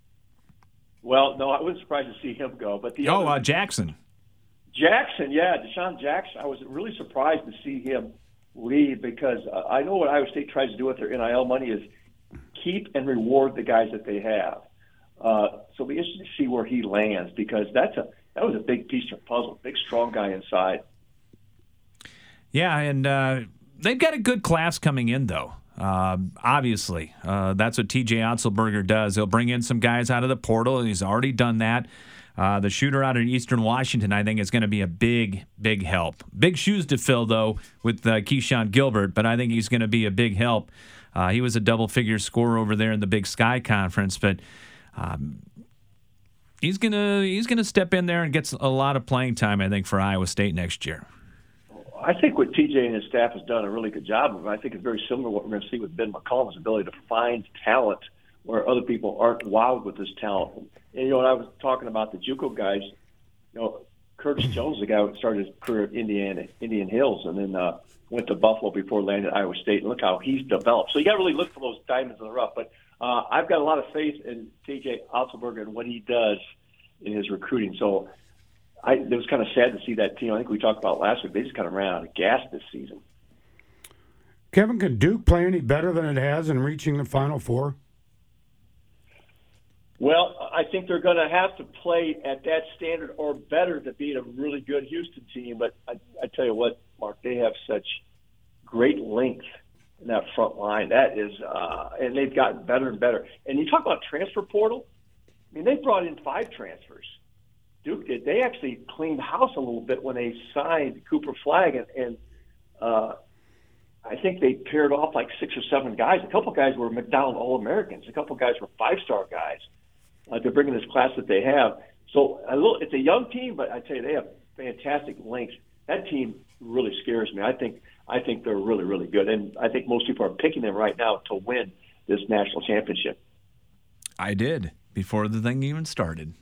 Well, no, I wasn't surprised to see him go, but the oh, other, uh, Jackson. Jackson, yeah, Deshaun Jackson. I was really surprised to see him leave because uh, I know what Iowa State tries to do with their N I L money is keep and reward the guys that they have. Uh, so it'll be interesting to see where he lands because that's a that was a big piece of the puzzle, big strong guy inside. Yeah, and uh, they've got a good class coming in though. Uh, obviously, uh, that's what T J Otzelberger does. He'll bring in some guys out of the portal, and he's already done that. Uh, the shooter out of Eastern Washington, I think, is going to be a big, big help. Big shoes to fill, though, with uh, Keyshawn Gilbert, but I think he's going to be a big help. Uh, he was a double-figure scorer over there in the Big Sky Conference, but um, he's gonna he's gonna step in there and get a lot of playing time, I think, for Iowa State next year. I think what T J and his staff has done a really good job of, I think it's very similar to what we're going to see with Ben McCollum, his ability to find talent where other people aren't wowed with this talent. And, you know, when I was talking about the JUCO guys, you know, Curtis Jones, the guy who started his career at Indiana, Indian Hills, and then uh, went to Buffalo before landing at Iowa State. And look how he's developed. So you got to really look for those diamonds in the rough. But uh, I've got a lot of faith in T J Otzelberger and what he does in his recruiting. So I, it was kind of sad to see that team. I think we talked about last week. They just kind of ran out of gas this season. Kevin, can Duke play any better than it has in reaching the Final Four? Well, I think they're going to have to play at that standard or better to beat a really good Houston team. But I, I tell you what, Mark, they have such great length in that front line. That is, uh, and they've gotten better and better. And you talk about transfer portal. I mean, they brought in five transfers. Duke did. They actually cleaned house a little bit when they signed Cooper Flagg, and, and uh, I think they paired off like six or seven guys. A couple guys were McDonald All-Americans. A couple guys were five-star guys. Uh, to bring in this class that they have. So a little, it's a young team, but I tell you, they have fantastic length. That team really scares me. I think I think they're really, really good. And I think most people are picking them right now to win this national championship. I did before the thing even started.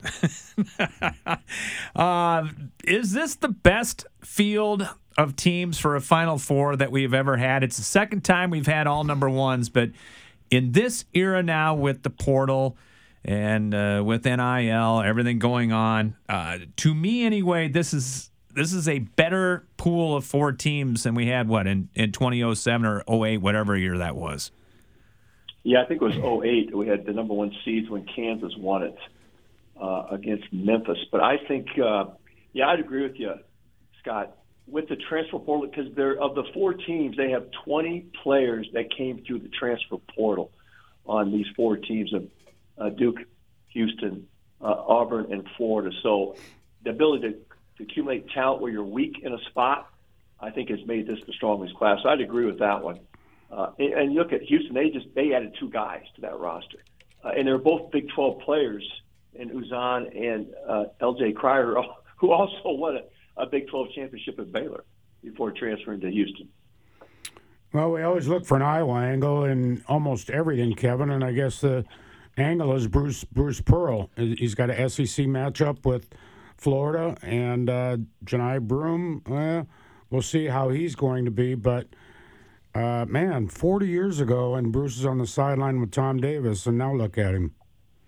uh, is this the best field of teams for a Final Four that we've ever had? It's the second time we've had all number ones, but in this era now with the portal and uh, with N I L, everything going on, uh, to me anyway, this is this is a better pool of four teams than we had, what, in, in twenty oh seven or oh eight, whatever year that was. Yeah, I think it was oh eight. We had the number one seeds when Kansas won it uh, against Memphis. But I think, uh, yeah, I'd agree with you, Scott, with the transfer portal, because they're of the four teams, they have twenty players that came through the transfer portal on these four teams of Uh, Duke, Houston, uh, Auburn, and Florida. So the ability to, to accumulate talent where you're weak in a spot, I think has made this the strongest class. So I'd agree with that one. Uh, and, and look at Houston; they just they added two guys to that roster, uh, and they're both Big twelve players in Uzan and uh, L J Cryer, who also won a, a Big twelve championship at Baylor before transferring to Houston. Well, we always look for an Iowa angle in almost everything, Kevin, and I guess the angle is Bruce Bruce Pearl. He's got an S E C matchup with Florida, and uh, Johni Broome, well, we'll see how he's going to be. But, uh, man, forty years ago, and Bruce is on the sideline with Tom Davis, and now look at him.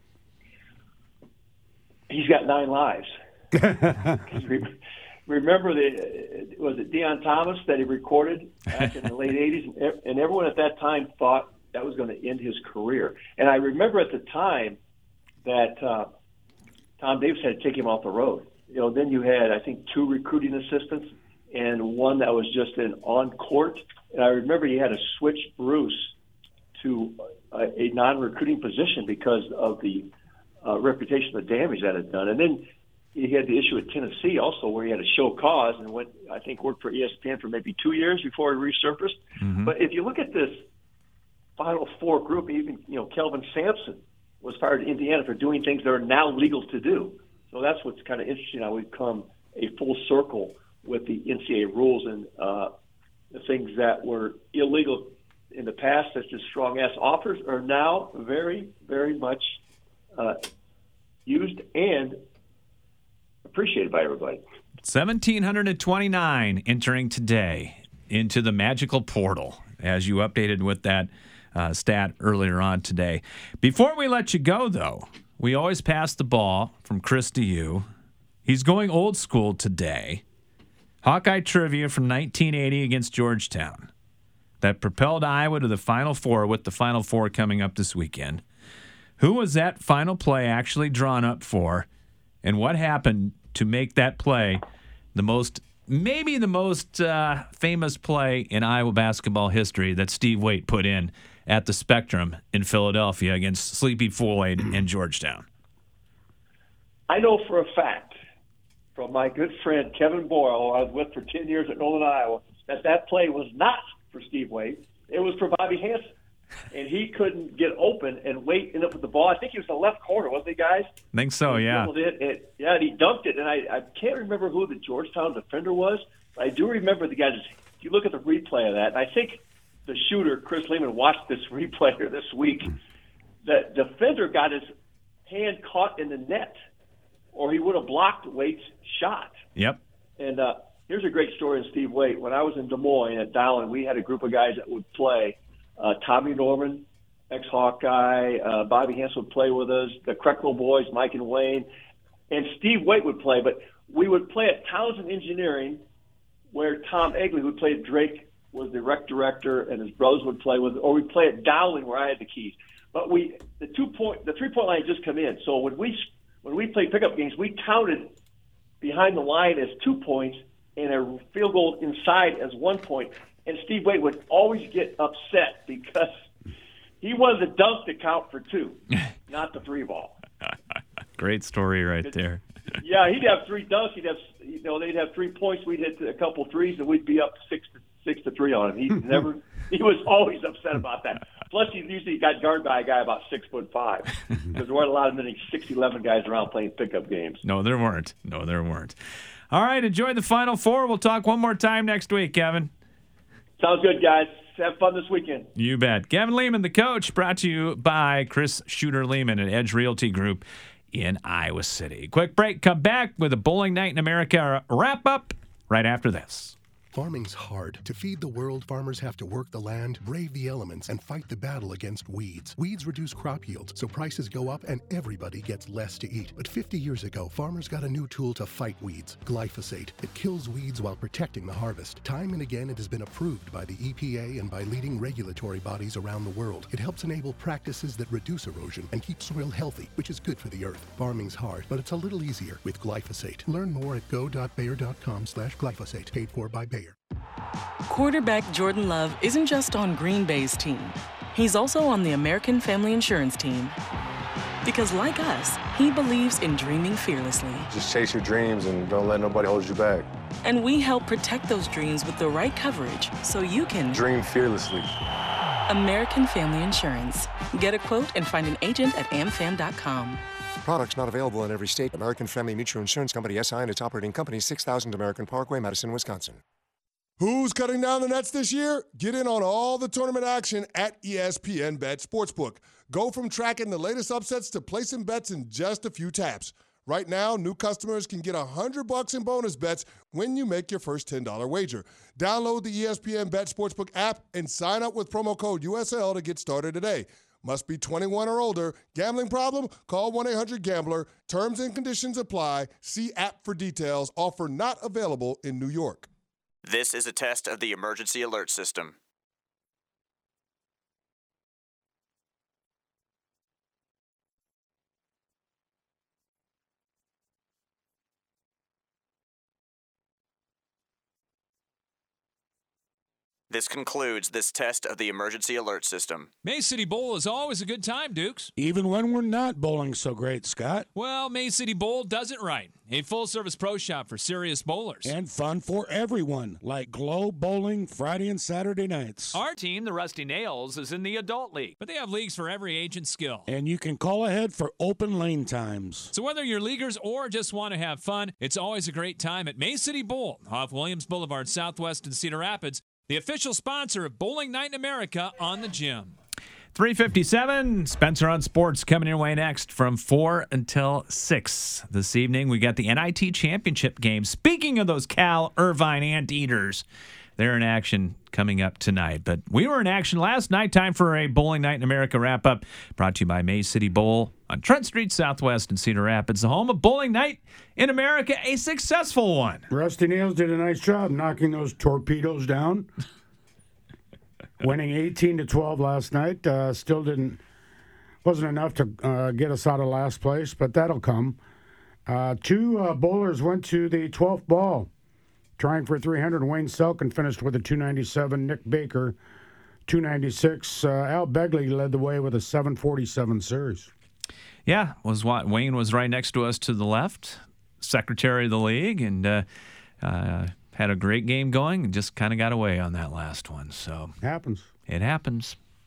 He's got nine lives. Remember, the, was it Deion Thomas that he recorded back in the late eighties? And everyone at that time thought that was going to end his career. And I remember at the time that uh, Tom Davis had to take him off the road. You know, then you had, I think, two recruiting assistants and one that was just an on-court. And I remember he had to switch Bruce to a, a non-recruiting position because of the uh, reputation, the damage that had done. And then he had the issue at Tennessee also where he had to show cause and went, I think, worked for E S P N for maybe two years before he resurfaced. Mm-hmm. But if you look at this Final Four group, even, you know, Kelvin Sampson was fired at Indiana for doing things that are now legal to do. So that's what's kind of interesting. How we've come a full circle with the N C double A rules and uh, the things that were illegal in the past, such as strong-ass offers, are now very, very much uh, used and appreciated by everybody. one thousand seven hundred twenty-nine entering today into the magical portal, as you updated with that uh, stat earlier on today. Before we let you go, though, we always pass the ball from Chris to you. He's going old school today. Hawkeye trivia from nineteen eighty against Georgetown that propelled Iowa to the Final Four, with the Final Four coming up this weekend. Who was that final play actually drawn up for, and what happened to make that play the most, maybe the most uh, famous play in Iowa basketball history that Steve Waite put in at the Spectrum in Philadelphia against Sleepy Floyd and Georgetown? I know for a fact from my good friend Kevin Boyle, who I was with for ten years at Nolan, Iowa, that that play was not for Steve Waite. It was for Bobby Hansen. And he couldn't get open and Waite ended up with the ball. I think he was in the left corner, wasn't he, guys? I think so, yeah. It, it, yeah, and he dunked it. And I, I can't remember who the Georgetown defender was. I do remember the guys. If you look at the replay of that, and I think the shooter, Chris Lehman, watched this replay this week. The defender got his hand caught in the net, or he would have blocked Waite's shot. Yep. And uh, here's a great story of Steve Waite. When I was in Des Moines at Dowling, we had a group of guys that would play. Uh, Tommy Norman, ex-Hawkeye, uh, Bobby Hansen would play with us, the Kreckle boys, Mike and Wayne, and Steve Waite would play. But we would play at Townsend Engineering, where Tom Egley, who played Drake, was the rec director, and his brothers would play with, or we'd play at Dowling, where I had the keys. But we, the two point, the three point line had just come in. So when we when we played pickup games, we counted behind the line as two points and a field goal inside as one point. And Steve Waite would always get upset because he wanted the dunk to count for two, not the three ball. Great story right there. Yeah, he'd have three dunks. He'd have, you know, they'd have three points. We'd hit a couple threes, and we'd be up six to six to three on him. He never. He was always upset about that. Plus, he usually got guarded by a guy about six foot five because there weren't a lot of many six eleven guys around playing pickup games. No, there weren't. No, there weren't. All right, enjoy the Final Four. We'll talk one more time next week, Kevin. Sounds good, guys. Have fun this weekend. You bet. Kevin Lehman, the coach, brought to you by Chris Shooter Lehman at Edge Realty Group in Iowa City. Quick break. Come back with a Bowling Night in America wrap-up right after this. Farming's hard. To feed the world, farmers have to work the land, brave the elements, and fight the battle against weeds. Weeds reduce crop yields, so prices go up and everybody gets less to eat. But fifty years ago, farmers got a new tool to fight weeds, glyphosate. It kills weeds while protecting the harvest. Time and again, it has been approved by the E P A and by leading regulatory bodies around the world. It helps enable practices that reduce erosion and keep soil healthy, which is good for the earth. Farming's hard, but it's a little easier with glyphosate. Learn more at go.bayer.com slash glyphosate. Paid for by Bayer. Quarterback Jordan Love isn't just on Green Bay's team. He's also on the American Family Insurance team. Because like us, he believes in dreaming fearlessly. Just chase your dreams and don't let nobody hold you back. And we help protect those dreams with the right coverage so you can dream fearlessly. American Family Insurance. Get a quote and find an agent at am fam dot com. Products not available in every state. American Family Mutual Insurance Company, S I and its operating company, six thousand American Parkway, Madison, Wisconsin. Who's cutting down the nets this year? Get in on all the tournament action at E S P N Bet Sportsbook. Go from tracking the latest upsets to placing bets in just a few taps. Right now, new customers can get one hundred bucks in bonus bets when you make your first ten dollars wager. Download the E S P N Bet Sportsbook app and sign up with promo code U S L to get started today. Must be twenty-one or older. Gambling problem? Call one eight hundred gambler. Terms and conditions apply. See app for details. Offer not available in New York. This is a test of the emergency alert system. This concludes this test of the emergency alert system. May City Bowl is always a good time, Dukes. Even when we're not bowling so great, Scott. Well, May City Bowl does it right. A full-service pro shop for serious bowlers. And fun for everyone, like Globe Bowling Friday and Saturday nights. Our team, the Rusty Nails, is in the Adult League. But they have leagues for every age and skill. And you can call ahead for open lane times. So whether you're leaguers or just want to have fun, it's always a great time at May City Bowl off Williams Boulevard Southwest in Cedar Rapids, the official sponsor of Bowling Night in America on the Gym. three fifty-seven, Spencer on Sports coming your way next from four until six this evening. We got the N I T Championship game. Speaking of those Cal Irvine Anteaters, they're in action coming up tonight. But we were in action last night. Time for a Bowling Night in America wrap-up brought to you by May City Bowl on Trent Street Southwest in Cedar Rapids, the home of Bowling Night in America, a successful one. Rusty Nails did a nice job knocking those torpedoes down. Winning eighteen to twelve last night. Uh, still didn't, wasn't enough to uh, get us out of last place, but that'll come. Uh, two uh, bowlers went to the twelfth ball, trying for three hundred. Wayne Selkin finished with a two ninety-seven. Nick Baker, two ninety-six. Uh, Al Begley led the way with a seven forty-seven series. Yeah, was what Wayne was right next to us to the left, secretary of the league, and uh, uh, had a great game going and just kind of got away on that last one. So happens. It happens.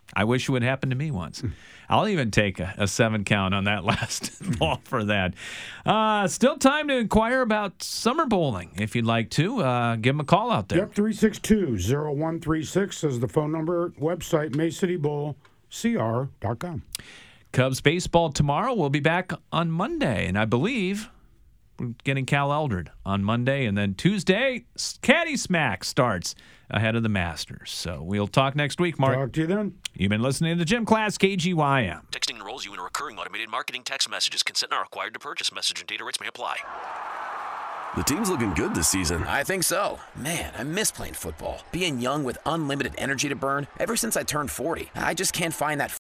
I wish it would happen to me once. I'll even take a, a seven count on that last ball for that. Uh, still time to inquire about summer bowling. If you'd like to, uh, give them a call out there. Yep, three six two, zero one three six is the phone number. Website, May City Bowl C R dot com. Cubs baseball tomorrow. We'll be back on Monday, and I believe we're getting Cal Eldred on Monday, and then Tuesday, Caddy Smack starts ahead of the Masters. So we'll talk next week, Mark. Talk to you then. You've been listening to the Gym Class, K G Y M. Texting enrolls you in a recurring automated marketing text messages. Consent not required to purchase. Message and data rates may apply. The team's looking good this season. I think so. Man, I miss playing football. Being young with unlimited energy to burn. Ever since I turned forty, I just can't find that